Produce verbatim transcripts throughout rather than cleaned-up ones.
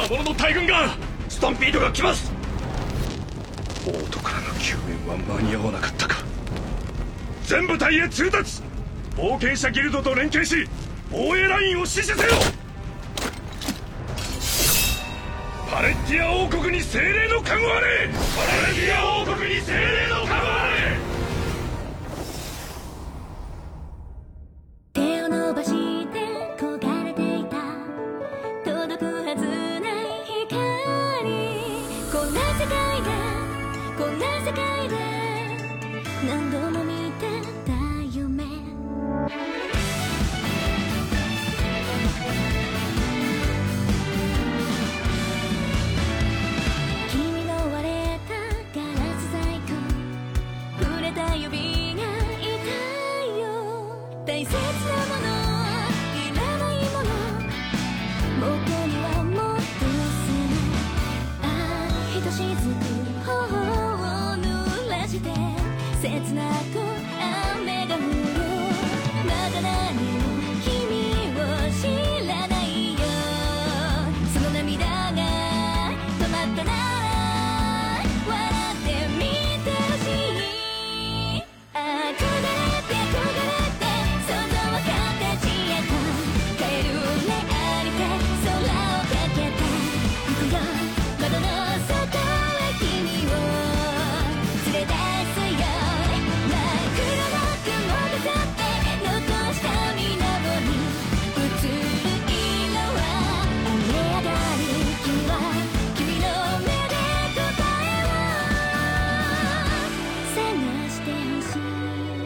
魔物の大群が。 スタンピードが来ます。オートからの救援は間に合わなかったか。全部隊へ通達。冒険者ギルドと連携し防衛ラインを死守せよ。パレッティア王国に精霊の加護あれ。パレッティア王国に精霊の加護あれ。 手を伸ばして焦がれていた届くはずない光。こんな世界でこんな世界で何度も見てた夢。君の割れたガラス細工触れた指が痛いよ。大切なものいらないもの僕にはもっとする。ああひとしずく頬を濡らして切なく雨が降る。まだ何も君を知らないよ。その涙が止まったなら笑ってみてほしい。憧れて憧れて想像は形へと変えるね。ありて空をかけて行くよ。窓の外へ君を連れ出すよ。真っ黒の雲が去って残した水面に映る色は雨上がり。君は君の目で答えを探してほしい。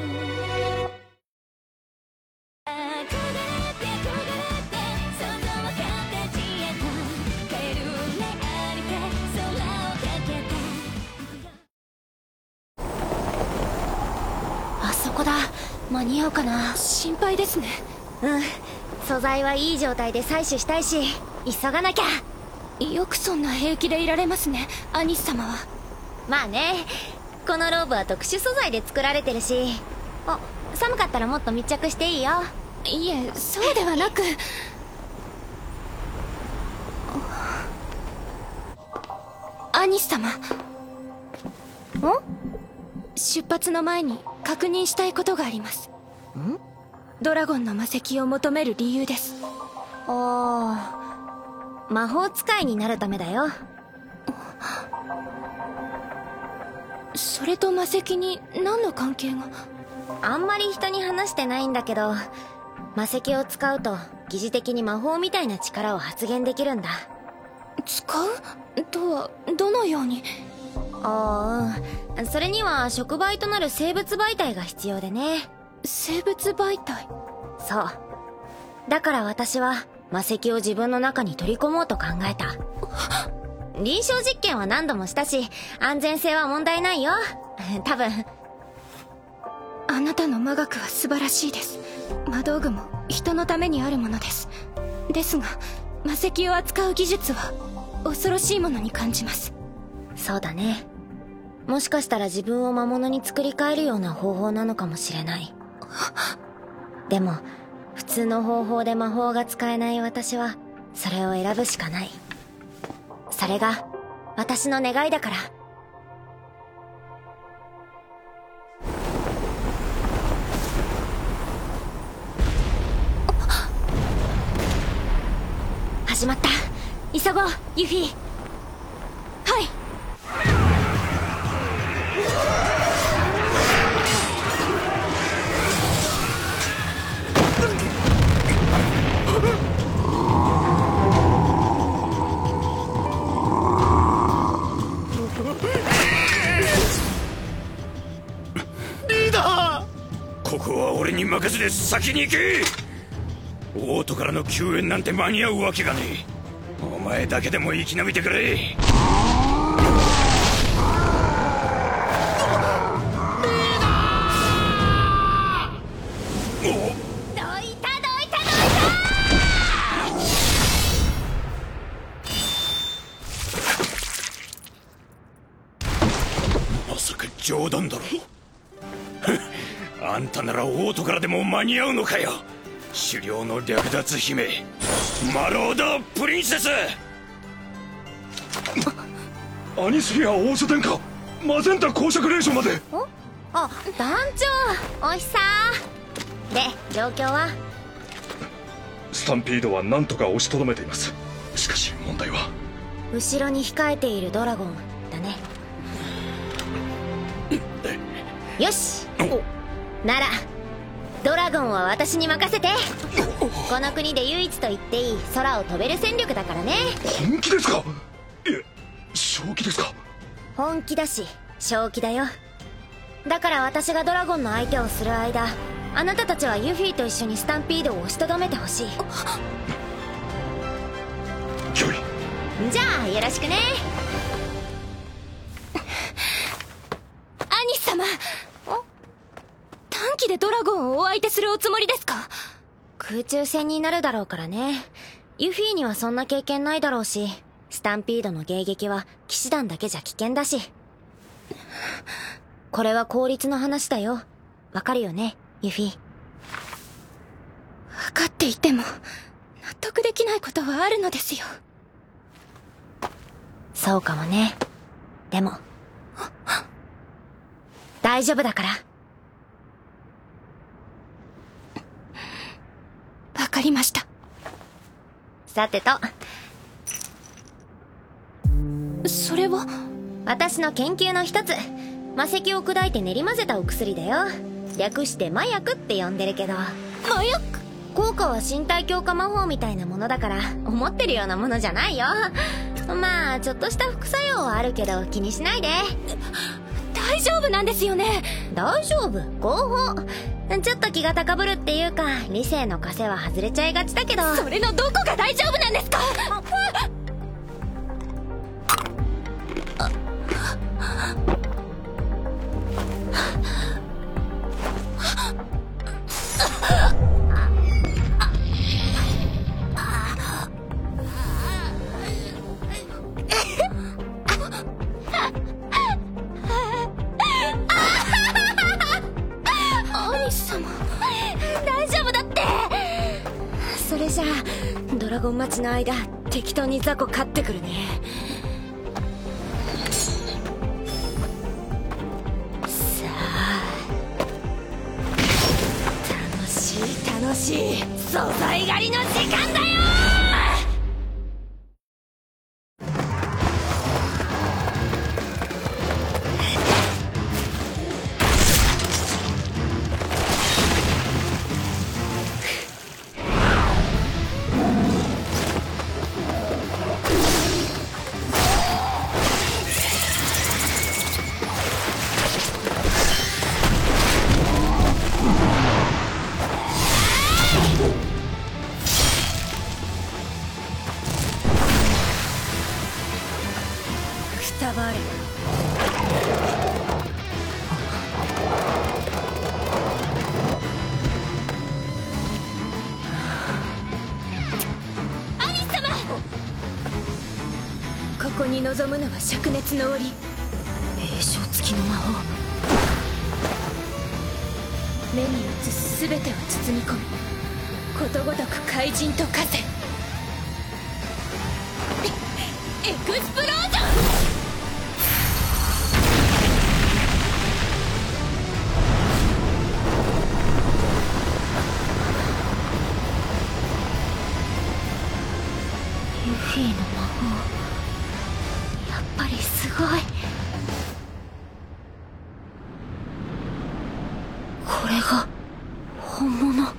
憧れて憧れて想像は形へと変えるね。ありて空をかけて行くよ。あそこだ。間に合うかな。心配ですね。うん、素材はいい状態で採取したいし急がなきゃ。よくそんな平気でいられますね、アニス様は。まあね、このローブは特殊素材で作られてるし。あ、寒かったらもっと密着していいよ。いえ、そうではなく。アニス様。ん？出発の前に確認したいことがあります。ん？ドラゴンの魔石を求める理由です。ああ、魔法使いになるためだよ。それと魔石に何の関係が？あんまり人に話してないんだけど、魔石を使うと疑似的に魔法みたいな力を発現できるんだ。使うとはどのように？ああ、それには触媒となる生物媒体が必要でね。生物媒体？そう。だから私は魔石を自分の中に取り込もうと考えた。臨床実験は何度もしたし、安全性は問題ないよ。多分。あなたの魔学は素晴らしいです。魔道具も人のためにあるものです。ですが、魔石を扱う技術は恐ろしいものに感じます。そうだね。もしかしたら自分を魔物に作り変えるような方法なのかもしれない。でも、普通の方法で魔法が使えない私は、それを選ぶしかない。それが、私の願いだから。始まった。急ごう、ユフィ。はい。 リーダー！ここは俺に任せて先に行け！オートからの救援なんて間に合うわけがねえ。お前だけでも生き延びてくれ。リーダー！お！どいたどいたどいた！まさか冗談だろ。あんたならオートからでも間に合うのかよ。狩猟の略奪姫マロードプリンセス。 アニスフィア大書店かマゼンタ公爵令嬢まで。 おあ、団長おひさー。で状況は？ スタンピードは何とか押しとどめています。しかし問題は後ろに控えているドラゴンだね。よし、ならドラゴンは私に任せて。この国で唯一と言っていい空を飛べる戦力だからね。 本気ですか？いえ正気ですか？ 本気だし正気だよ。だから私がドラゴンの相手をする間、あなたたちはユフィと一緒にスタンピードを押しとどめてほしい。 キョイ。 じゃあよろしくね。 アニス様、短期でドラゴンをお相手するおつもりですか？ 空中戦になるだろうからね。ユフィにはそんな経験ないだろうし、スタンピードの迎撃は騎士団だけじゃ危険だし。これは効率の話だよ。わかるよね、ユフィ。 分かっていても納得できないことはあるのですよ。 そうかもね。でも大丈夫だから。 わかりました。 さてと、 それは私の研究の一つ、魔石を砕いて練り混ぜたお薬だよ。略して麻薬って呼んでるけど。 麻薬？ 効果は身体強化魔法みたいなものだから、思ってるようなものじゃないよ。まあちょっとした副作用はあるけど気にしないで。 大丈夫なんですよね？ 大丈夫、合法。ちょっと気が高ぶるっていうか、理性の枷は外れちゃいがちだけど。 それのどこが大丈夫なんですか？大丈夫だって。 それじゃあドラゴン待ちの間、適当に雑魚飼ってくるね。さあ、楽しい楽しい素材狩りの時間だよ。くたばれ。 アニス様！ ここに臨むのは灼熱の檻、栄唱付きの魔法。目に映す全てを包み込み、ことごとく怪人と化せ。 エクスプロージョン！ ユフィの魔法、やっぱりすごい。これが本物。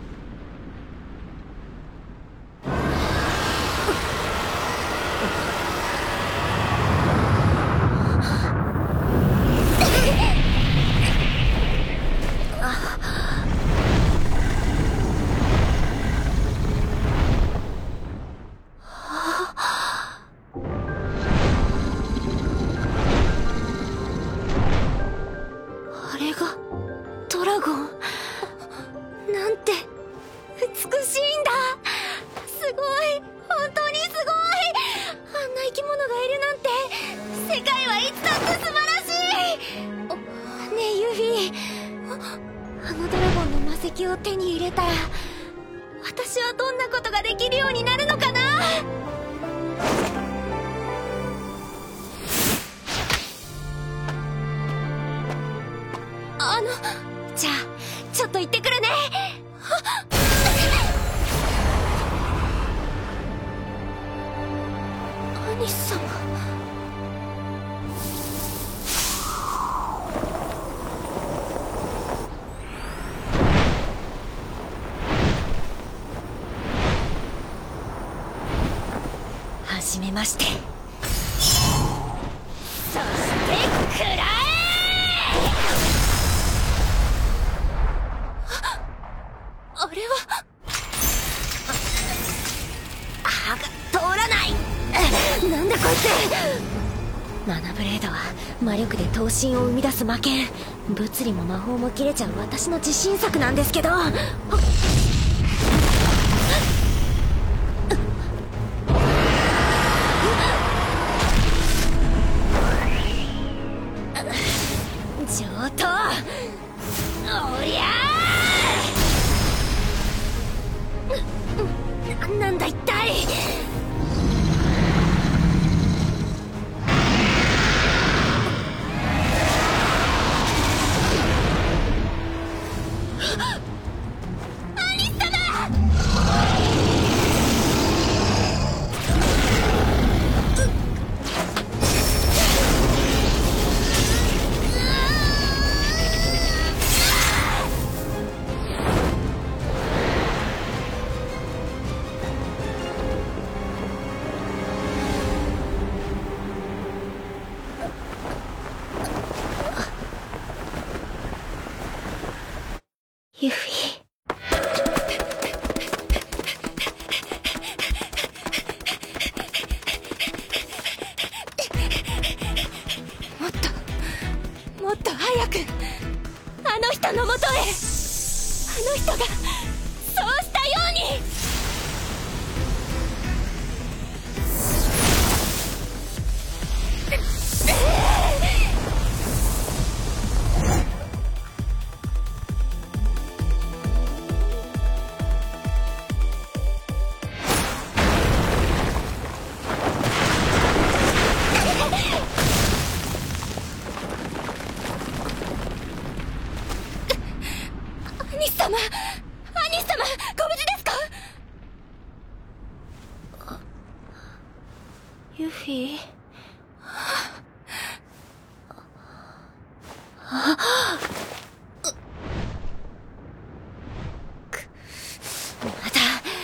あれがドラゴン。なんて美しいんだ。すごい、本当にすごい。あんな生き物がいるなんて、世界はいつだって素晴らしい。ねえユフィ、あのドラゴンの魔石を手に入れたら、私はどんなことができるようになるのかな。 のじゃあちょっと行ってくるね。兄様。はじめまして。そしてくらえ。あれは歯が通らない。なんだこいつ。マナブレードは魔力で闘神を生み出す魔剣。物理も魔法も切れちゃう私の自信作なんですけど。上等。おりゃー。な、なんだ一体。ユフィ。もっともっと早くあの人のもとへ。あの人がそうしたように。兄様、兄様、ご無事ですか？ユフィ。あ、く、まだ。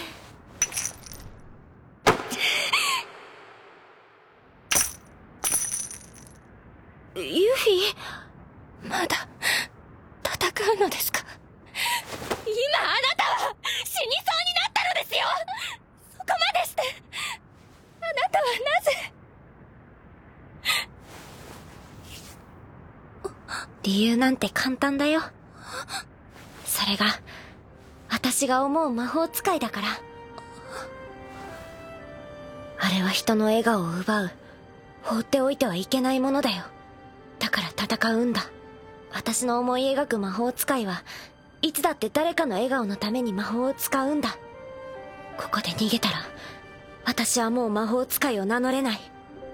ユフィ、まだ戦うのですか？今あなたは死にそうになったのですよ。そこまでしてあなたはなぜ。理由なんて簡単だよ。それが私が思う魔法使いだから。あれは人の笑顔を奪う放っておいてはいけないものだよ。だから戦うんだ。私の思い描く魔法使いはいつだって誰かの笑顔のために魔法を使うんだ。ここで逃げたら私はもう魔法使いを名乗れない。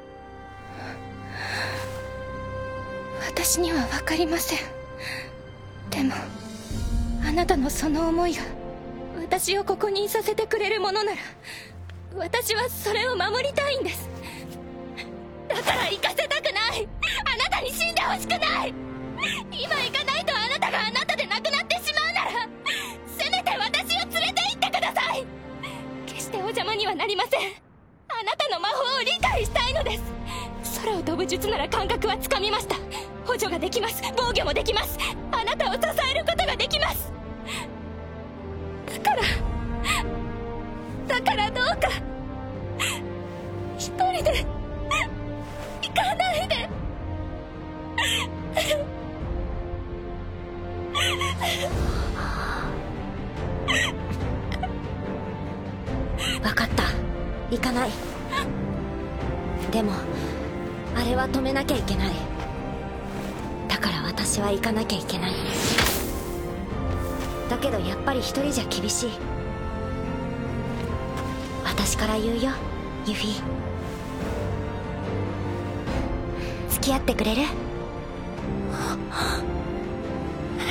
私には分かりません。でもあなたのその思いが私をここにいさせてくれるものなら私はそれを守りたいんです。だから行かせたくない。あなたに死んでほしくない。今行かないとあなたがあなたで亡くなってしまうならせめて私を連れて行ってください。決してお邪魔にはなりません。あなたの魔法を理解したいのです。空を飛ぶ術なら感覚はつかみました。補助ができます。防御もできます。あなたを支えることができます。だからだからどうか一人で行かないで。分かった、行かない。でもあれは止めなきゃいけない。だから私は行かなきゃいけない。だけどやっぱり一人じゃ厳しい。私から言うよ、ユフィ。付き合ってくれる？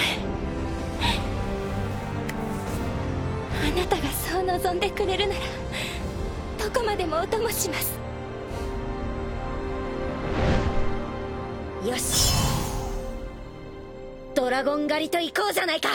望んでくれるならどこまでもお供します。よし、ドラゴン狩りと行こうじゃないか。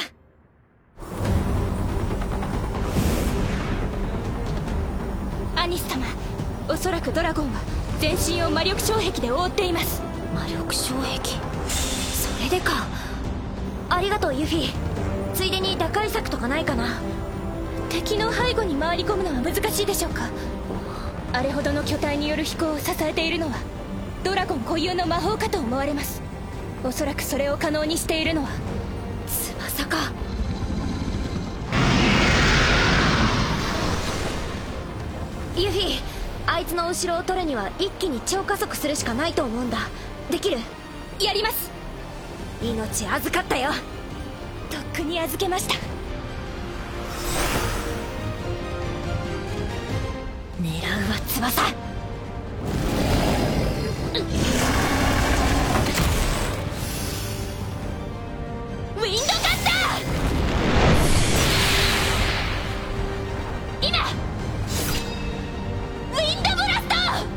アニス様、おそらくドラゴンは全身を魔力障壁で覆っています。魔力障壁、それでか。ありがとうユフィ。ついでに打開策とかないかな。敵の背後に回り込むのは難しいでしょうか。あれほどの巨体による飛行を支えているのはドラゴン固有の魔法かと思われます。おそらくそれを可能にしているのは翼か。ユフィ、あいつの後ろを取るには一気に超加速するしかないと思うんだ。できる？やります。命預かったよ。とっくに預けました。狙うは翼。ウィンドカッター、今ウィンドブラスト。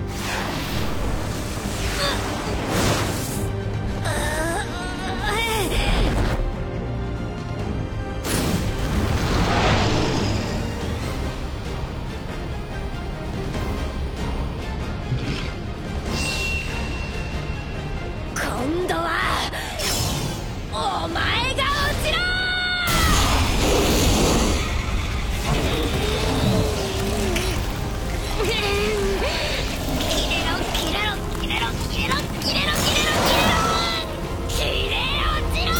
今度はお前が落ちろ。切れろ切れろ切れろ切れろ切れろ切れろ切れろ切れ落ちろ。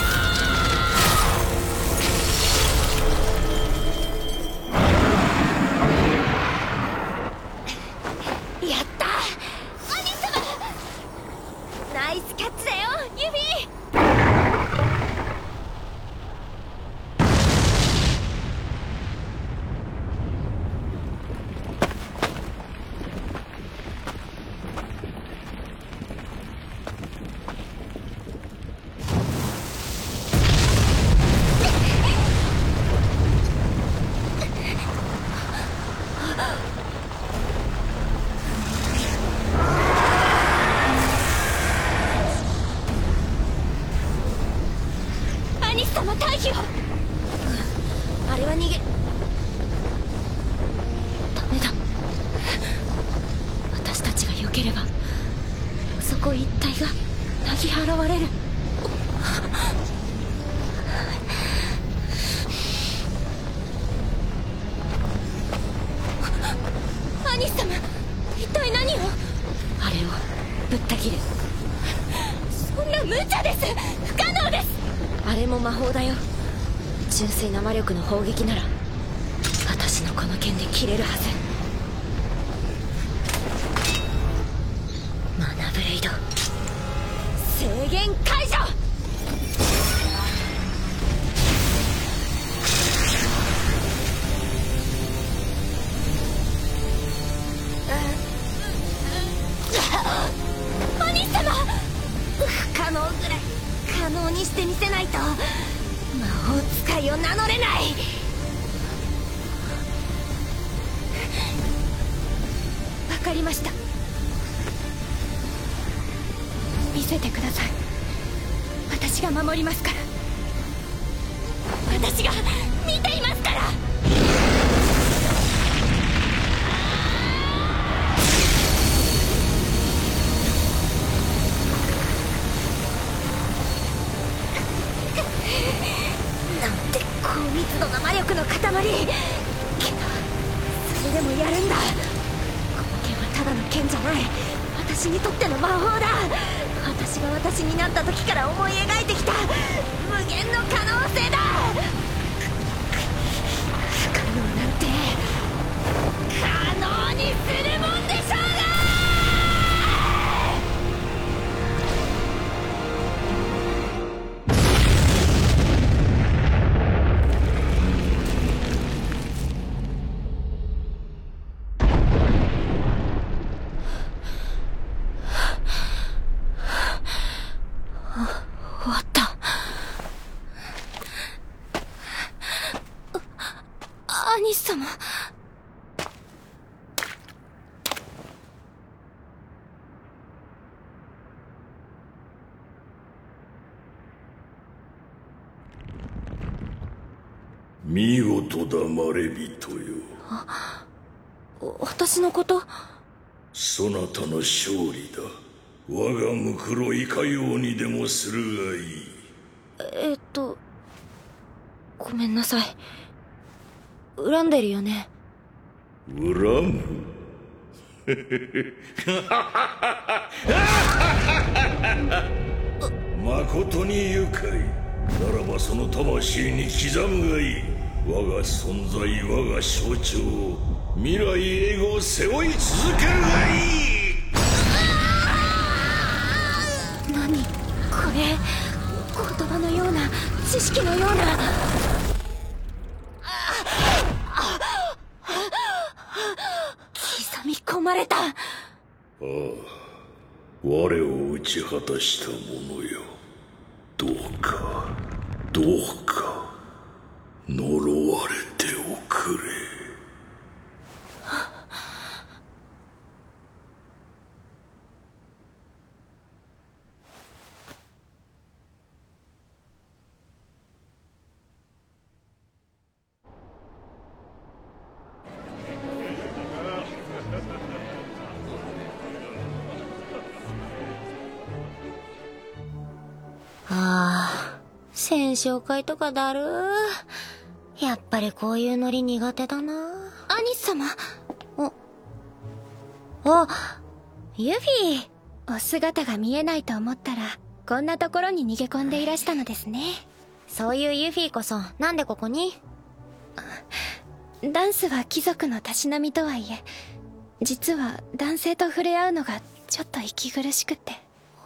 やった、アニ様。ナイスキャッチだよユフィ。アニス様、退避を。あれは逃げダメだ。私たちが避ければそこ一帯がなぎ払われる。アニス様、一体何を。あれをぶった切る。そんな無茶です。不可能です。あれも魔法だよ。純粋な魔力の砲撃なら私のこの剣で切れるはず。マナブレイド制限解除。アニス様、不可能ぐらい可能にしてみせないと魔法使いを名乗れない。わかりました。見せてください。私が守りますから。私が見ていますから。なんて高密度な魔力の塊。けどそれでもやるんだ。この剣はただの剣じゃない。私にとっての魔法だ。私が私になった時から思い描いてきた無限の可能性だ。不可能なんて可能にするもんでしょうが。終わった。あアニス様。 見事だまれびとよ。 私のこと？ そなたの勝利だ。我がムクロいかようにでもするがいい。 えっとごめんなさい。恨んでるよね？ 恨む？まことに愉快ならば、その魂に刻むがいい。我が存在、我が象徴、未来永劫背負い続けるがいい。 何これ、言葉のような、知識のような。刻み込まれた。ああ、 我を打ち果たした者よ、どうかどうか呪われておくれ。 ああ、戦勝会とかだるー。やっぱりこういうノリ苦手だな。アニス様。お、あ、ユフィ。 お姿が見えないと思ったら、こんなところに逃げ込んでいらしたのですね。 そういうユフィこそ、なんでここに？ ダンスは貴族のたしなみとはいえ、実は男性と触れ合うのがちょっと息苦しくて。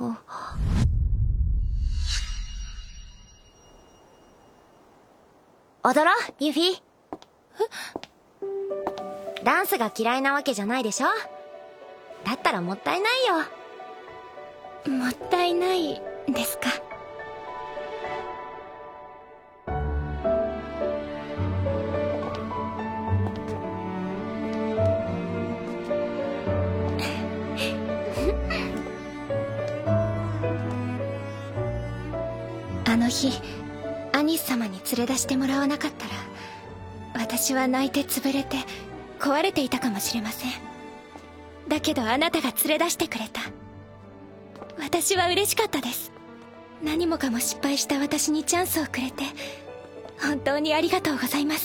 踊ろう、ユフィ。ダンスが嫌いなわけじゃないでしょ？だったらもったいないよ。 もったいないですか？あの日アニス様に連れ出してもらわなかったら、私は泣いて潰れて壊れていたかもしれません。だけどあなたが連れ出してくれた。私は嬉しかったです。何もかも失敗した私にチャンスをくれて本当にありがとうございます。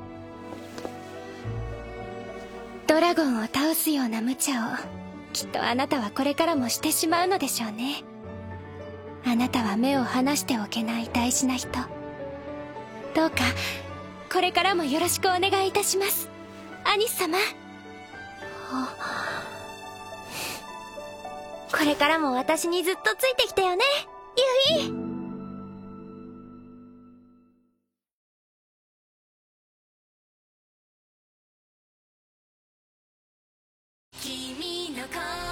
ドラゴンを倒すような無茶をきっとあなたはこれからもしてしまうのでしょうね。あなたは目を離しておけない大事な人。どうかこれからもよろしくお願いいたします、アニス様。 これからも私にずっとついてきてよね、ユフィ。 君の声